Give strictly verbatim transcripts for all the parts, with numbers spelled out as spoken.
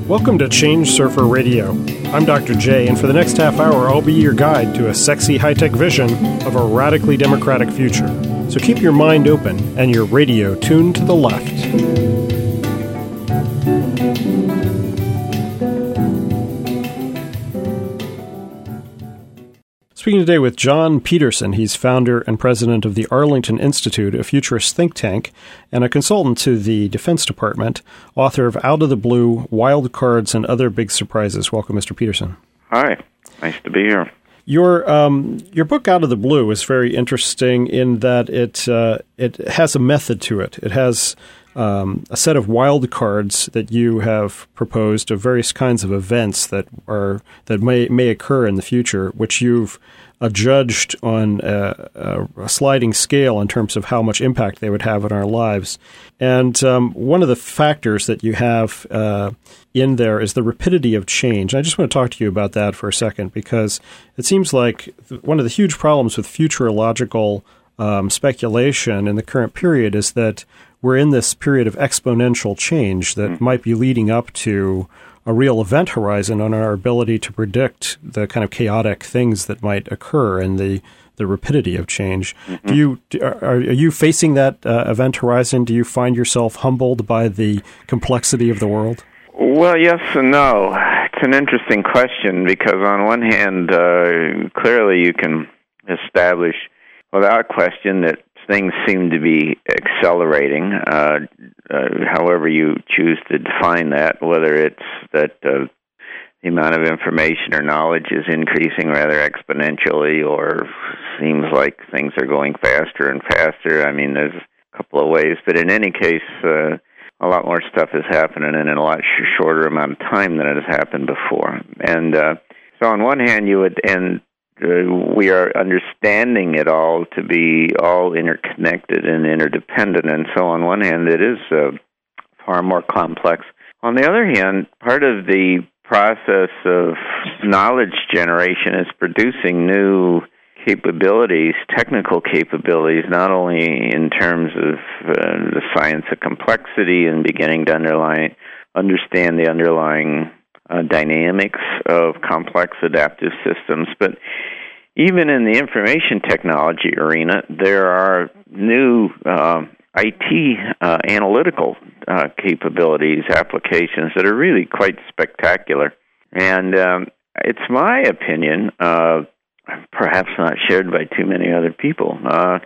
Welcome to Change Surfer Radio. I'm Doctor J, and for the next half hour, I'll be your guide to a sexy high-tech vision of a radically democratic future. So keep your mind open and your radio tuned to the left. Speaking today with John Peterson. He's founder and president of the Arlington Institute, a futurist think tank, and a consultant to the Defense Department, author of Out of the Blue, Wild Cards, and Other Big Surprises. Welcome, Mister Peterson. Hi. Nice to be here. Your um, your book, Out of the Blue, is very interesting in that it uh, it has a method to it. It has um, a set of wild cards that you have proposed of various kinds of events that are that may may occur in the future, which you've uh, judged on a, a sliding scale in terms of how much impact they would have on our lives. And um, one of the factors that you have uh, in there is the rapidity of change. I just want to talk to you about that for a second, because it seems like one of the huge problems with futurological um, speculation in the current period is that we're in this period of exponential change that mm-hmm. might be leading up to a real event horizon on our ability to predict the kind of chaotic things that might occur and the, the rapidity of change. Mm-hmm. Do you are, are you facing that uh, event horizon? Do you find yourself humbled by the complexity of the world? Well, yes and no. It's an interesting question because on one hand, uh, clearly you can establish without question that things seem to be accelerating, uh, uh, however you choose to define that, whether it's that uh, the amount of information or knowledge is increasing rather exponentially, or seems like things are going faster and faster. I mean, there's a couple of ways, but in any case, uh, a lot more stuff is happening in a lot sh- shorter amount of time than it has happened before. And uh, so on one hand, you would, and uh, we are understanding it all to be all interconnected and interdependent. And so on one hand, it is uh, far more complex. On the other hand, part of the process of knowledge generation is producing new capabilities, technical capabilities, not only in terms of uh, the science of complexity and beginning to underline, understand the underlying uh, dynamics of complex adaptive systems, but even in the information technology arena, there are new uh, I T uh, analytical uh, capabilities, applications that are really quite spectacular. And um, it's my opinion, uh, perhaps not shared by too many other people, uh,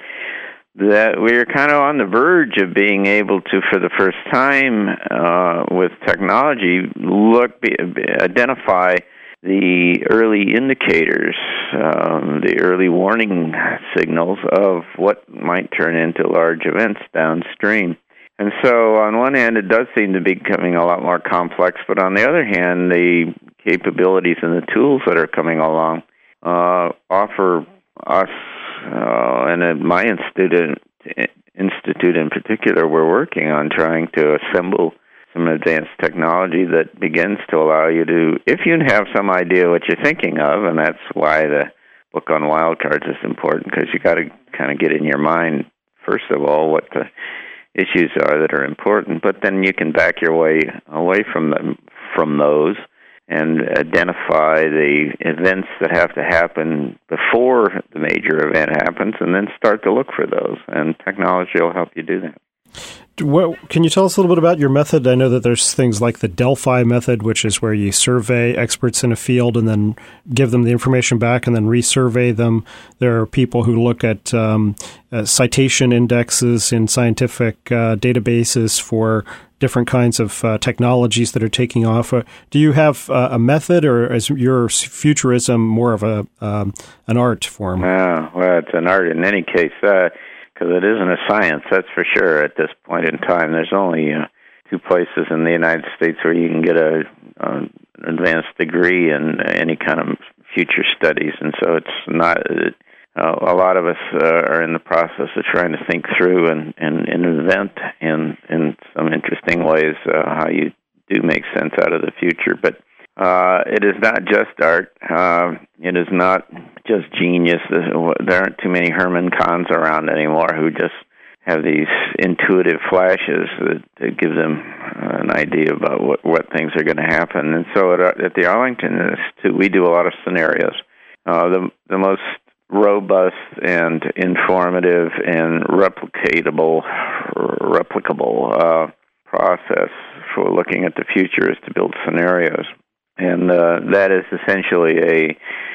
that we're kind of on the verge of being able to, for the first time uh, with technology, look, be, identify the early indicators, um, the early warning signals of what might turn into large events downstream. And so on one hand, it does seem to be becoming a lot more complex, but on the other hand, the capabilities and the tools that are coming along Uh, offer us, uh, and at my institute, institute in particular, we're working on trying to assemble some advanced technology that begins to allow you to, if you have some idea what you're thinking of, and that's why the book on wildcards is important, because you got to kind of get in your mind, first of all, what the issues are that are important, but then you can back your way away from them, from those, and identify the events that have to happen before the major event happens, and then start to look for those. And technology will help you do that. Well, can you tell us a little bit about your method? I know that there's things like the Delphi method, which is where you survey experts in a field and then give them the information back and then resurvey them. There are people who look at um, uh, citation indexes in scientific uh, databases for different kinds of uh, technologies that are taking off. Uh, do you have uh, a method, or is your futurism more of a um, an art form? Uh, well, it's an art in any case. Uh, Because it isn't a science, that's for sure, at this point in time. There's only uh, two places in the United States where you can get a, uh, an advanced degree in any kind of future studies, and so it's not... Uh, a lot of us uh, are in the process of trying to think through and, and, and invent in, in some interesting ways uh, how you do make sense out of the future. But uh, it is not just art. Uh, it is not just genius. There aren't too many Herman Kahns around anymore who just have these intuitive flashes that, that give them uh, an idea about what, what things are going to happen. And so at, at the Arlington Institute, we do a lot of scenarios. Uh, the the most robust and informative and replicatable, replicable uh, process for looking at the future is to build scenarios. And uh, that is essentially a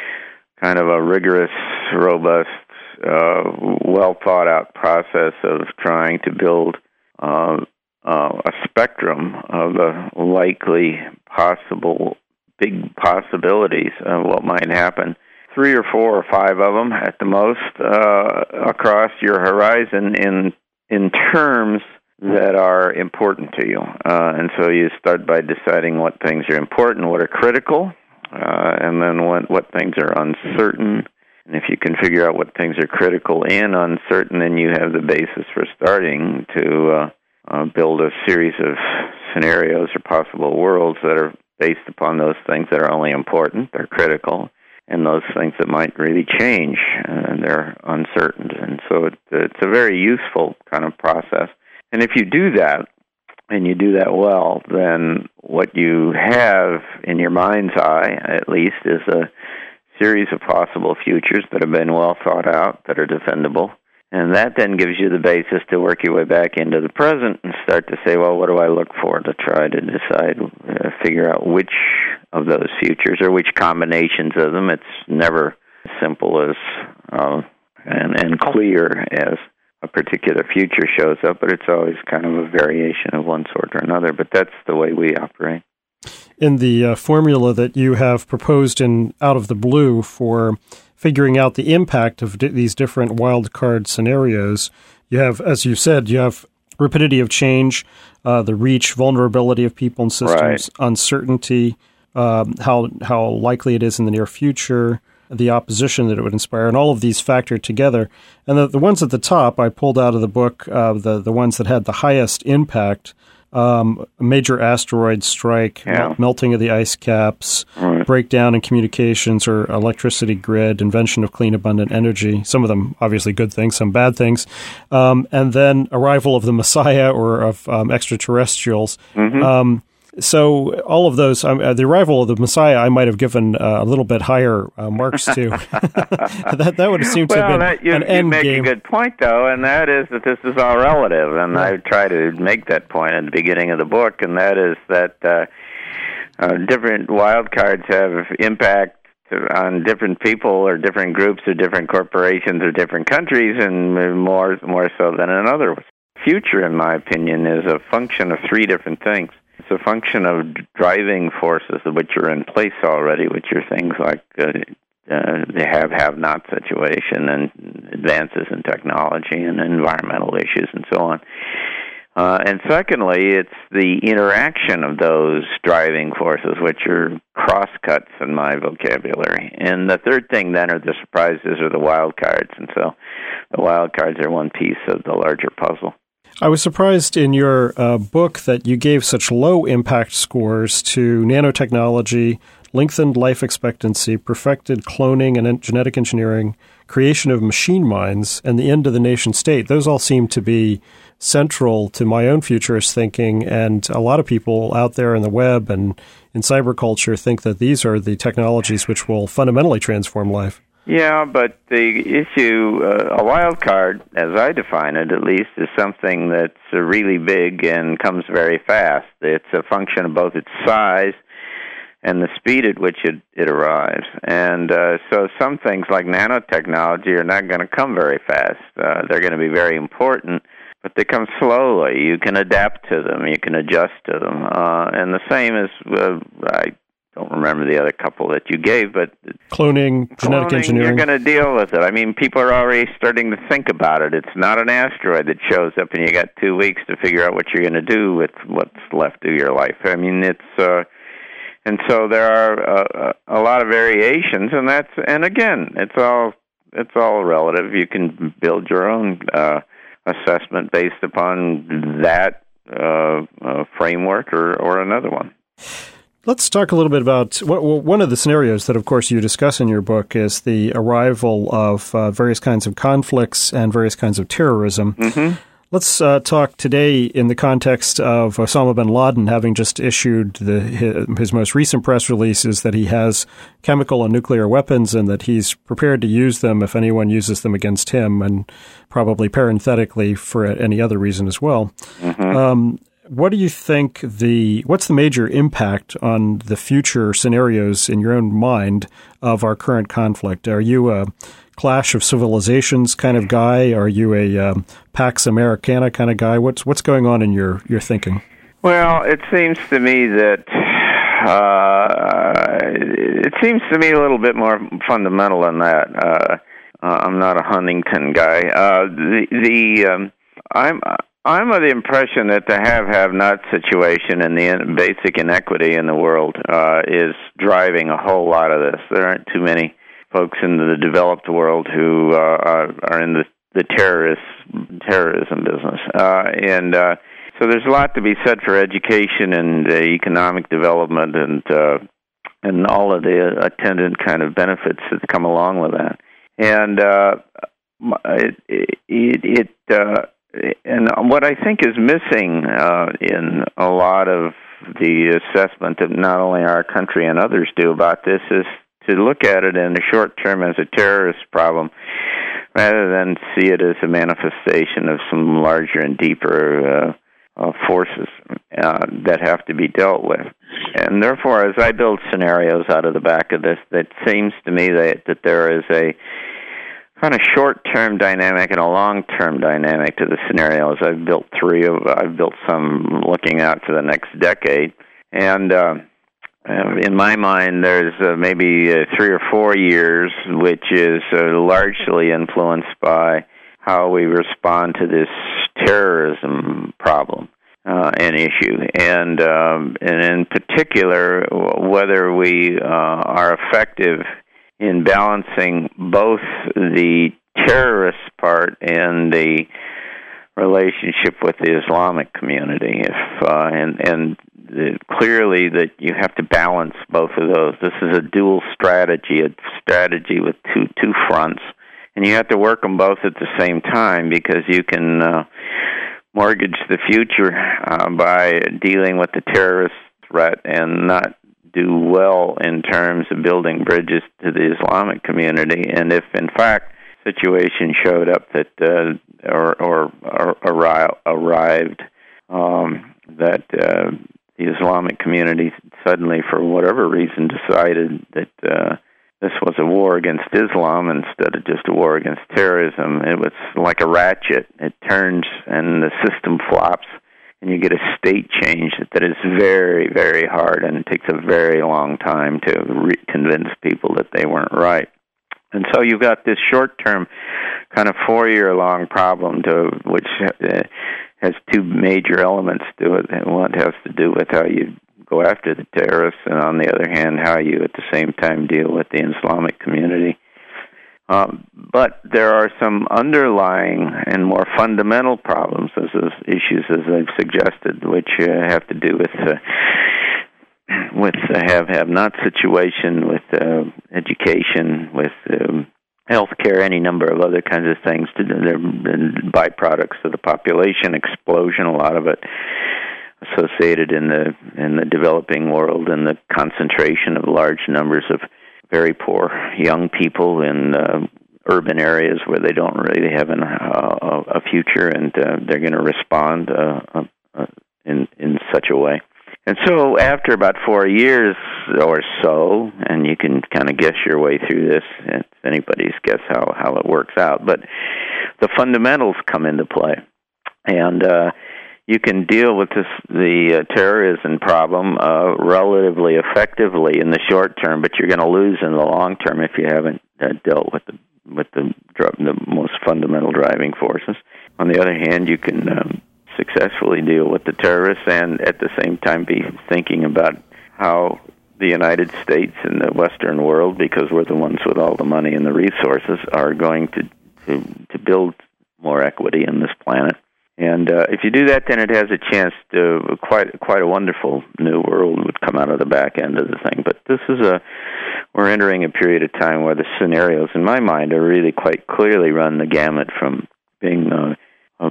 kind of a rigorous, robust, uh, well-thought-out process of trying to build uh, uh, a spectrum of the likely possible, big possibilities of what might happen. Three or four or five of them at the most uh, across your horizon in in terms that are important to you. Uh, and so you start by deciding what things are important, what are critical, uh, and then what, what things are uncertain. And if you can figure out what things are critical and uncertain, then you have the basis for starting to uh, uh, build a series of scenarios or possible worlds that are based upon those things that are only important, they're critical, and those things that might really change, and they're uncertain. And so it, it's a very useful kind of process. And if you do that, and you do that well, then what you have in your mind's eye, at least, is a series of possible futures that have been well thought out, that are defendable. And that then gives you the basis to work your way back into the present and start to say, well, what do I look for to try to decide, uh, figure out which of those futures or which combinations of them. It's never as simple as uh, and, and clear as a particular future shows up, but it's always kind of a variation of one sort or another. But that's the way we operate. In the uh, formula that you have proposed in Out of the Blue for figuring out the impact of d- these different wild card scenarios, you have, as you said, you have rapidity of change, uh, the reach, vulnerability of people and systems, right. uncertainty, um, how how likely it is in the near future, the opposition that it would inspire, and all of these factored together. And the, the ones at the top, I pulled out of the book, uh, the, the ones that had the highest impact, um, major asteroid strike, yeah. melting of the ice caps, right. breakdown in communications or electricity grid, invention of clean, abundant energy, some of them obviously good things, some bad things, um, and then arrival of the Messiah or of um, extraterrestrials. Mm-hmm. Um, so all of those, um, uh, the arrival of the Messiah, I might have given uh, a little bit higher uh, marks to. that that would have seemed well, to have been that, you, an you end make game. a good point, though, and that is that this is all relative, and yeah. I try to make that point at the beginning of the book, and that is that uh, uh, different wild cards have impact on different people or different groups or different corporations or different countries, and more more so than in others. Future, in my opinion, is a function of three different things. It's a function of driving forces which are in place already, which are things like uh, uh, the have-have-not situation and advances in technology and environmental issues and so on. Uh, and secondly, it's the interaction of those driving forces, which are crosscuts in my vocabulary. And the third thing then are the surprises or the wild cards. And so the wild cards are one piece of the larger puzzle. I was surprised in your uh, book that you gave such low impact scores to nanotechnology, lengthened life expectancy, perfected cloning and genetic engineering, creation of machine minds, and the end of the nation state. Those all seem to be central to my own futurist thinking, and a lot of people out there in the web and in cyberculture think that these are the technologies which will fundamentally transform life. Yeah, but the issue, uh, a wild card, as I define it at least, is something that's uh, really big and comes very fast. It's a function of both its size and the speed at which it, it arrives. And uh, so some things like nanotechnology are not going to come very fast. Uh, they're going to be very important, but they come slowly. You can adapt to them. You can adjust to them. Uh, and the same as, uh, I don't remember the other couple that you gave, but cloning, genetic cloning, engineering. You're going to deal with it. I mean, people are already starting to think about it. It's not an asteroid that shows up and you got two weeks to figure out what you're going to do with what's left of your life. I mean, it's uh, and so there are uh, a lot of variations, and that's and again, it's all it's all relative. You can build your own uh, assessment based upon that uh, uh, framework or, or another one. Let's talk a little bit about well, one of the scenarios that, of course, you discuss in your book is the arrival of uh, various kinds of conflicts and various kinds of terrorism. Mm-hmm. Let's uh, talk today in the context of Osama bin Laden having just issued the, his, his most recent press releases that he has chemical and nuclear weapons and that he's prepared to use them if anyone uses them against him, and probably parenthetically for any other reason as well. Mm-hmm. Um, what do you think the what's the major impact on the future scenarios in your own mind of our current conflict? Are you a clash of civilizations kind of guy? Are you a um, Pax Americana kind of guy? What's what's going on in your, your thinking? Well, it seems to me that uh, it seems to me a little bit more fundamental than that. Uh, uh, I'm not a Huntington guy. Uh, the the um, I'm. I'm of the impression that the have-have-not situation and the basic inequity in the world uh, is driving a whole lot of this. There aren't too many folks in the developed world who uh, are, are in the, the terrorist terrorism business. Uh, and uh, so there's a lot to be said for education and uh, economic development and uh, and all of the attendant kind of benefits that come along with that. And uh, it, it, it uh, And what I think is missing uh, in a lot of the assessment that not only our country and others do about this is to look at it in the short term as a terrorist problem rather than see it as a manifestation of some larger and deeper uh, uh, forces uh, that have to be dealt with. And therefore, as I build scenarios out of the back of this, it seems to me that, that there is a kind of short-term dynamic and a long-term dynamic to the scenarios. I've built three of. I've built some looking out for the next decade, and uh, in my mind, there's uh, maybe uh, three or four years, which is uh, largely influenced by how we respond to this terrorism problem uh, and issue, and um, and in particular, whether we uh, are effective in balancing both the terrorist part and the relationship with the Islamic community. If uh, and and the, clearly that you have to balance both of those. This is a dual strategy, a strategy with two two fronts, and you have to work them both at the same time because you can uh, mortgage the future uh, by dealing with the terrorist threat and not do well in terms of building bridges to the Islamic community. And if, in fact, situation showed up that uh, or, or, or arri- arrived um, that uh, the Islamic community suddenly, for whatever reason, decided that uh, this was a war against Islam instead of just a war against terrorism, it was like a ratchet. It turns and the system flops, and you get a state change that is very, very hard, and it takes a very long time to re- convince people that they weren't right. And so you've got this short-term, kind of four-year-long problem to which uh, has two major elements to it. And one has to do with how you go after the terrorists, and on the other hand, how you at the same time deal with the Islamic community. Um, but there are some underlying and more fundamental problems, as those issues as I've suggested, which uh, have to do with uh, with the have-have-not situation, with uh, education, with um, healthcare, any number of other kinds of things. They're byproducts of the population explosion. A lot of it associated in the in the developing world, and the concentration of large numbers of very poor young people in uh, urban areas where they don't really have an, uh, a future, and uh, they're going to respond uh, uh, in in such a way. And so after about four years or so, and you can kind of guess your way through this, it's anybody's guess how, how it works out, but the fundamentals come into play. And uh, you can deal with this, the uh, terrorism problem uh, relatively effectively in the short term, but you're going to lose in the long term if you haven't uh, dealt with the with the, the most fundamental driving forces. On the other hand, you can um, successfully deal with the terrorists and at the same time be thinking about how the United States and the Western world, because we're the ones with all the money and the resources, are going to to, to build more equity in this planet. And uh, if you do that, then it has a chance to quite quite a wonderful new world would come out of the back end of the thing. But this is a we're entering a period of time where the scenarios, in my mind, are really quite clearly run the gamut from being uh, a, a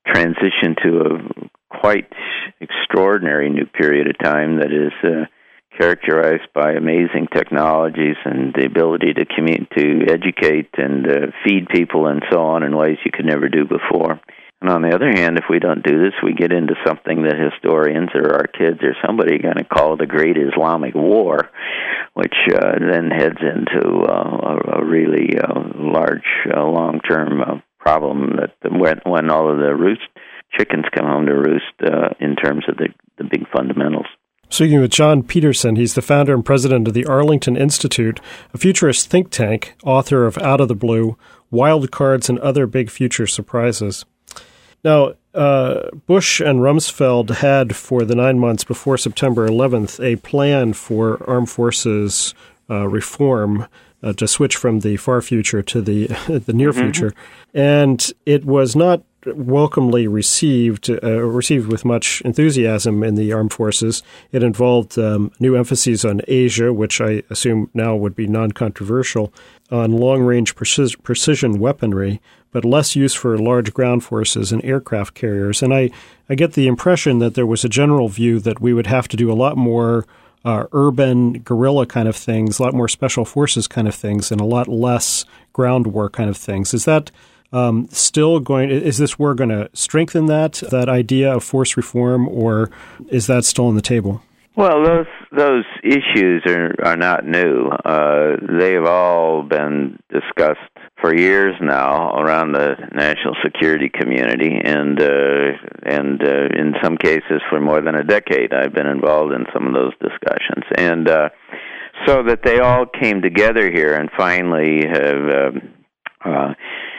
transition to a quite extraordinary new period of time that is uh, characterized by amazing technologies and the ability to commun- to educate and uh, feed people and so on in ways you could never do before. And on the other hand, if we don't do this, we get into something that historians or our kids or somebody are going to call the Great Islamic War, which uh, then heads into uh, a, a really uh, large, uh, long-term uh, problem that when, when all of the roost chickens come home to roost uh, in terms of the, the big fundamentals. Speaking with John Peterson, he's the founder and president of the Arlington Institute, a futurist think tank, author of Out of the Blue, Wild Cards and Other Big Future Surprises. Now, uh, Bush and Rumsfeld had, for the nine months before September eleventh, a plan for armed forces uh, reform uh, to switch from the far future to the the near mm-hmm. future. And it was not welcomely received, uh, received with much enthusiasm in the armed forces. It involved um, new emphases on Asia, which I assume now would be non-controversial, on long-range precis- precision weaponry, but less use for large ground forces and aircraft carriers. And I, I get the impression that there was a general view that we would have to do a lot more uh, urban guerrilla kind of things, a lot more special forces kind of things, and a lot less ground war kind of things. Is that um, still going, is this war going to strengthen that, that idea of force reform, or is that still on the table? Well, those those issues are, are not new. Uh, they've all been discussed for years now around the national security community, and uh, and uh, in some cases for more than a decade. I've been involved in some of those discussions, and uh, so that they all came together here and finally have um, uh,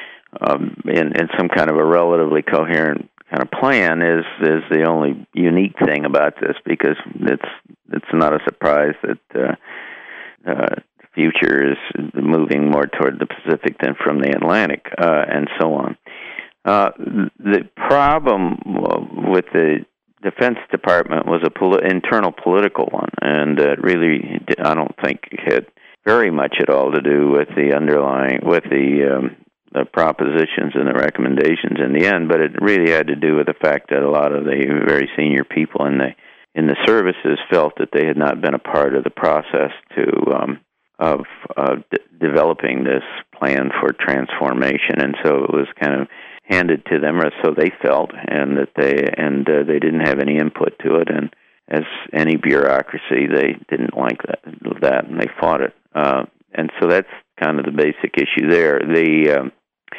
um, in, in some kind of a relatively coherent kind of plan is is the only unique thing about this, because it's it's not a surprise that uh, uh, the future is moving more toward the Pacific than from the Atlantic, uh, and so on. Uh, the problem with the Defense Department was a poli- internal political one, and uh, really, I don't think had very much at all to do with the underlying with the um, the propositions and the recommendations in the end, but it really had to do with the fact that a lot of the very senior people in the in the services felt that they had not been a part of the process to um, of uh, d- developing this plan for transformation, and so it was kind of handed to them, or so they felt, and that they and uh, they didn't have any input to it, and as any bureaucracy, they didn't like that, that and they fought it, uh, and so that's kind of the basic issue there. The um,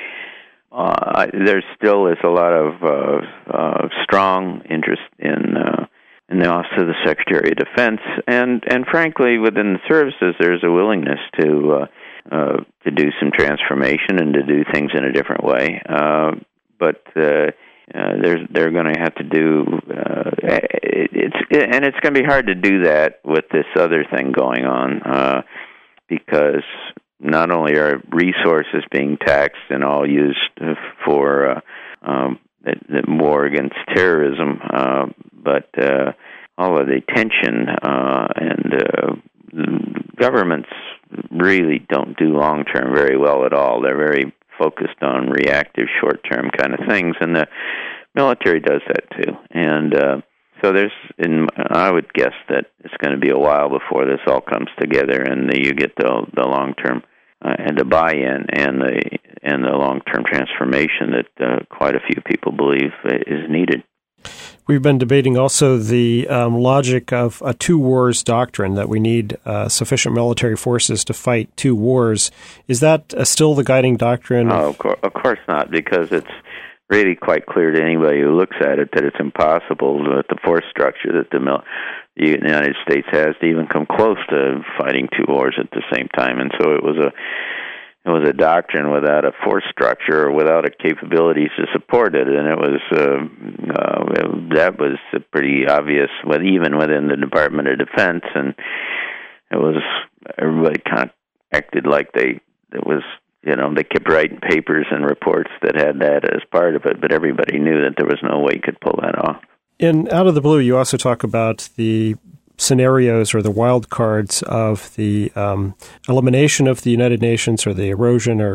Uh, there still is a lot of uh, uh, strong interest in uh, in the Office of the Secretary of Defense, and, and frankly, within the services, there's a willingness to uh, uh, to do some transformation and to do things in a different way. Uh, but uh, uh, they're they're going to have to do uh, it, it's it, and it's going to be hard to do that with this other thing going on, uh, because not only are resources being taxed and all used for uh, um, the, the war against terrorism, uh, but uh, all of the tension uh, and uh, governments really don't do long-term very well at all. They're very focused on reactive, short-term kind of things, and the military does that too. And uh, so there's, in, I would guess that it's going to be a while before this all comes together, and you get the, the long-term uh, and the buy-in and the and the long-term transformation that uh, quite a few people believe is needed. We've been debating also the um, logic of a two wars doctrine, that we need uh, sufficient military forces to fight two wars. Is that uh, still the guiding doctrine? Oh, of, course, of course not, because it's really quite clear to anybody who looks at it that it's impossible with the force structure that the, mil- the United States has to even come close to fighting two wars at the same time. And so it was a It was a doctrine without a force structure or without a capabilities to support it, and it was uh, uh, that was pretty obvious, with, even within the Department of Defense, and it was everybody kind of acted like they it was you know they kept writing papers and reports that had that as part of it, but everybody knew that there was no way you could pull that off. In Out of the Blue, you also talk about the scenarios or the wild cards of the um, elimination of the United Nations, or the erosion or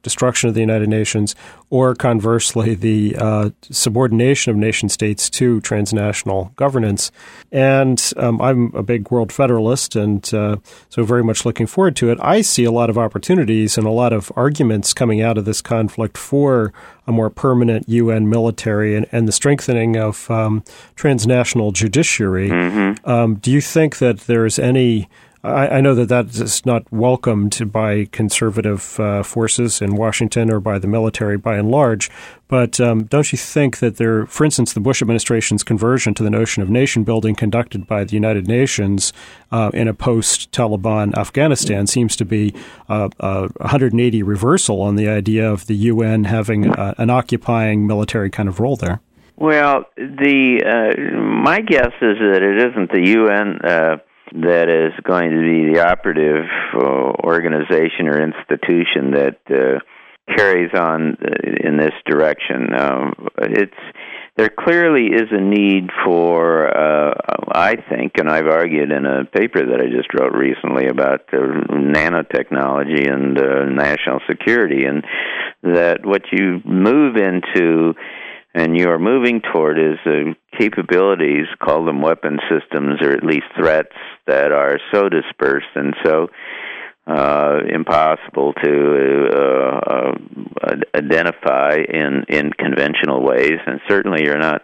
destruction of the United Nations, or conversely, the uh, subordination of nation states to transnational governance. And um, I'm a big world federalist, and uh, so very much looking forward to it. I see a lot of opportunities and a lot of arguments coming out of this conflict for a more permanent U N military and, and the strengthening of um, transnational judiciary. Mm-hmm. Um, do you think that there's any... I, I know that that is not welcomed by conservative uh, forces in Washington or by the military by and large, but um, don't you think that there, for instance, the Bush administration's conversion to the notion of nation building conducted by the United Nations uh, in a post-Taliban Afghanistan seems to be uh, a one hundred eighty reversal on the idea of the U N having uh, an occupying military kind of role there? Well, the uh, my guess is that it isn't the U N uh, that is going to be the operative uh, organization or institution that uh, carries on in this direction. Um, it's there clearly is a need for, uh, I think, and I've argued in a paper that I just wrote recently about uh, nanotechnology and uh, national security, and that what you move into and you are moving toward is uh, capabilities, call them weapon systems, or at least threats that are so dispersed and so uh, impossible to uh, uh, identify in, in conventional ways. And certainly you're not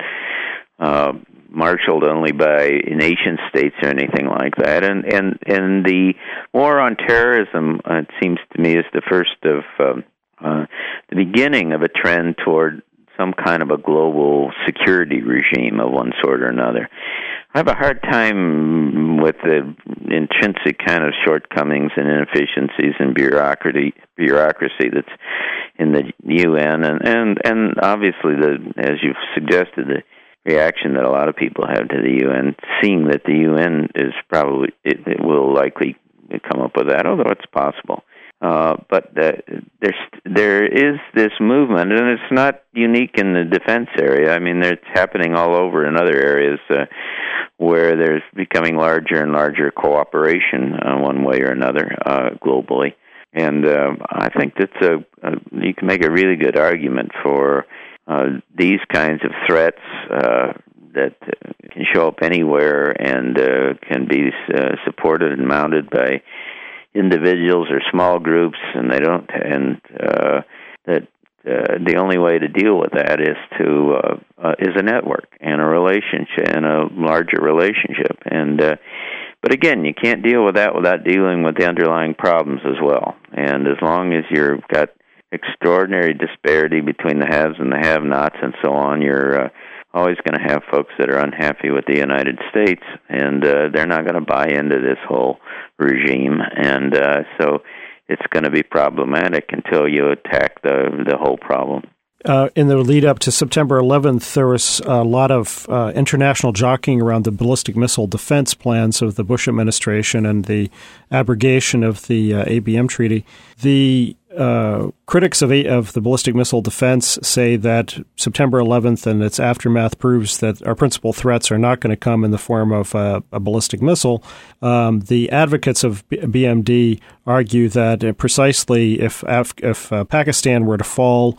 uh, marshaled only by nation states or anything like that. And, and, and the war on terrorism, uh, it seems to me, is the first of um, uh, the beginning of a trend toward some kind of a global security regime of one sort or another. I have a hard time with the intrinsic kind of shortcomings and inefficiencies and bureaucracy bureaucracy that's in the U N, and, and, and obviously, the as you've suggested, the reaction that a lot of people have to the U N, seeing that the U N is probably, it, it will likely come up with that, although it's possible. Uh, but uh, there's there is this movement, and it's not unique in the defense area. I mean, it's happening all over in other areas uh, where there's becoming larger and larger cooperation uh, one way or another uh, globally. And uh, I think that's a, a you can make a really good argument for uh, these kinds of threats uh, that uh, can show up anywhere and uh, can be uh, supported and mounted by individuals or small groups, and they don't, and uh, that uh, the only way to deal with that is to uh, uh, is a network and a relationship and a larger relationship. And uh, but again, you can't deal with that without dealing with the underlying problems as well. And as long as you've got extraordinary disparity between the haves and the have-nots and so on, you're uh, always going to have folks that are unhappy with the United States, and uh, they're not going to buy into this whole regime, and uh, so it's going to be problematic until you attack the the whole problem. Uh, in the lead up to September eleventh, there was a lot of uh, international jockeying around the ballistic missile defense plans of the Bush administration and the abrogation of the uh, A B M treaty. The uh, critics of, a- of the ballistic missile defense say that September eleventh and its aftermath proves that our principal threats are not going to come in the form of uh, a ballistic missile. Um, the advocates of B M D argue that uh, precisely if Af- if uh, Pakistan were to fall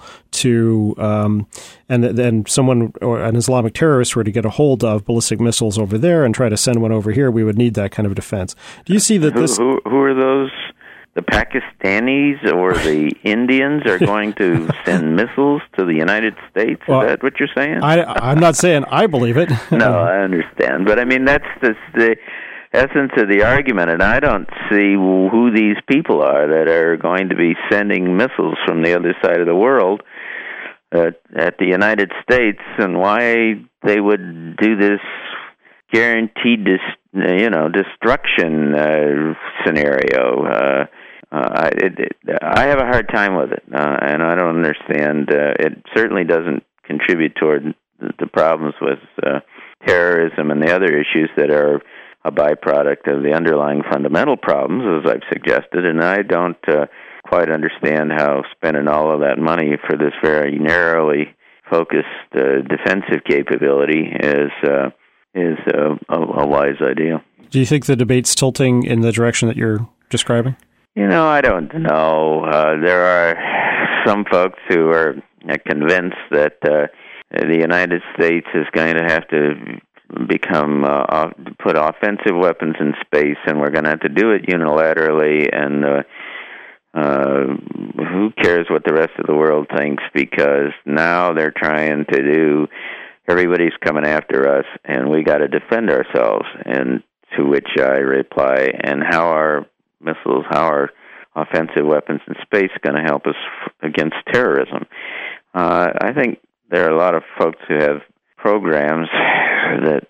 to um, and then someone or an Islamic terrorist were to get a hold of ballistic missiles over there and try to send one over here, we would need that kind of defense. Do you see that this? Who, who, who are those? The Pakistanis or the Indians are going to send missiles to the United States? Is well, that what you're saying? I, I'm not saying I believe it. No, I understand. But, I mean, that's the, the essence of the argument, and I don't see who these people are that are going to be sending missiles from the other side of the world uh, at the United States, and why they would do this guaranteed dis, you know, destruction uh, scenario. Uh, uh, it, it, I have a hard time with it, uh, and I don't understand. Uh, it certainly doesn't contribute toward the problems with uh, terrorism and the other issues that are a byproduct of the underlying fundamental problems, as I've suggested, and I don't uh, quite understand how spending all of that money for this very narrowly focused uh, defensive capability is uh, is uh, a, a wise idea. Do you think the debate's tilting in the direction that you're describing? You know, I don't know. Uh, there are some folks who are convinced that uh, the United States is going to have to become uh, put offensive weapons in space, and we're going to have to do it unilaterally, and uh, uh, who cares what the rest of the world thinks, because now they're trying to do, everybody's coming after us, and we got to defend ourselves. And to which I reply, and how are missiles, how are offensive weapons in space going to help us f- against terrorism? Uh, I think there are a lot of folks who have programs that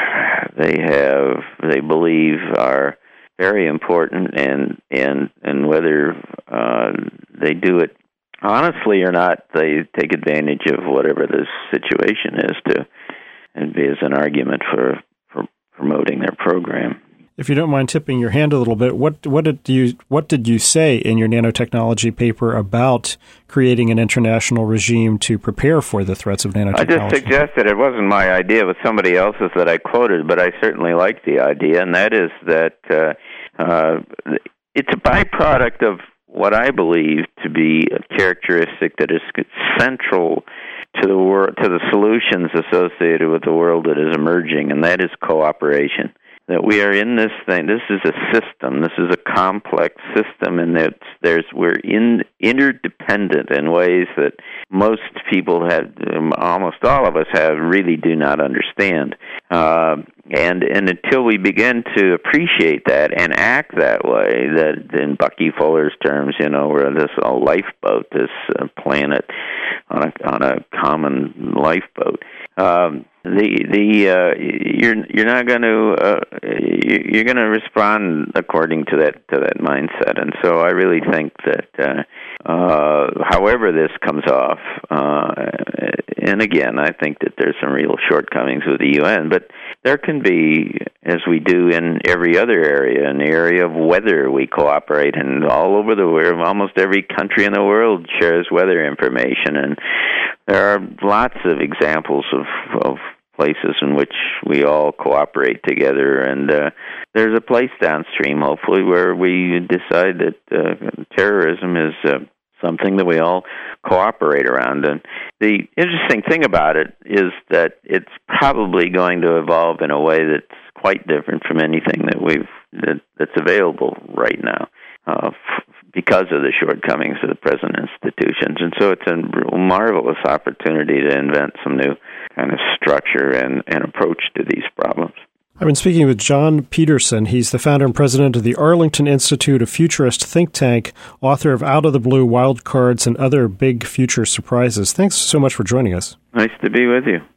they have, they believe are very important, and and and whether uh, they do it honestly or not, they take advantage of whatever the situation is to, and be as an argument for, for promoting their program. If you don't mind tipping your hand a little bit, what what did you what did you say in your nanotechnology paper about creating an international regime to prepare for the threats of nanotechnology? I just suggested, it wasn't my idea, it was somebody else's that I quoted, but I certainly liked the idea, and that is that uh, uh, it's a byproduct of what I believe to be a characteristic that is central to the wor- to the solutions associated with the world that is emerging, and that is cooperation. That we are in this thing. This is a system. This is a complex system, and that there's we're in interdependent in ways that most people have, almost all of us have, really do not understand. Uh, and and until we begin to appreciate that and act that way, that in Bucky Fuller's terms, you know, we're this a lifeboat, this uh, planet on a on a common lifeboat. Um, the the uh, you're you're not going to uh, you're going to respond according to that to that mindset, and so I really think that uh, uh, however this comes off, uh, and again, I think that there's some real shortcomings with the U N, but there can be, as we do in every other area, in the area of weather, we cooperate, and all over the world, almost every country in the world shares weather information, and there are lots of examples of, of places in which we all cooperate together, and uh, there's a place downstream, hopefully, where we decide that uh, terrorism is uh, something that we all cooperate around. And the interesting thing about it is that it's probably going to evolve in a way that's quite different from anything that we've that, that's available right now. Uh, f- because of the shortcomings of the present institutions. And so it's a marvelous opportunity to invent some new kind of structure and, and approach to these problems. I've been speaking with John Peterson. He's the founder and president of the Arlington Institute, a futurist think tank, author of Out of the Blue, Wild Cards, and Other Big Future Surprises. Thanks so much for joining us. Nice to be with you.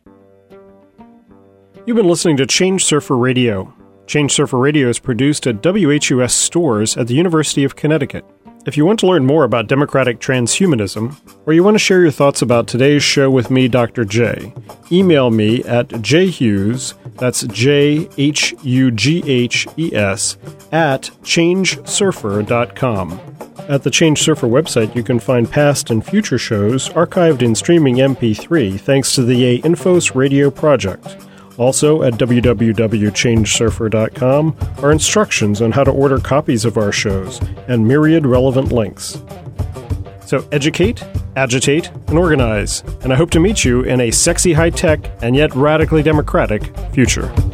You've been listening to Change Surfer Radio. Change Surfer Radio is produced at W H U S stores at the University of Connecticut. If you want to learn more about democratic transhumanism, or you want to share your thoughts about today's show with me, Doctor J, email me at jhughes, that's J H U G H E S, at change surfer dot com. At the Change Surfer website, you can find past and future shows archived in streaming M P three thanks to the A Infos Radio project. Also, at w w w dot change surfer dot com are instructions on how to order copies of our shows and myriad relevant links. So educate, agitate, and organize, and I hope to meet you in a sexy high-tech and yet radically democratic future.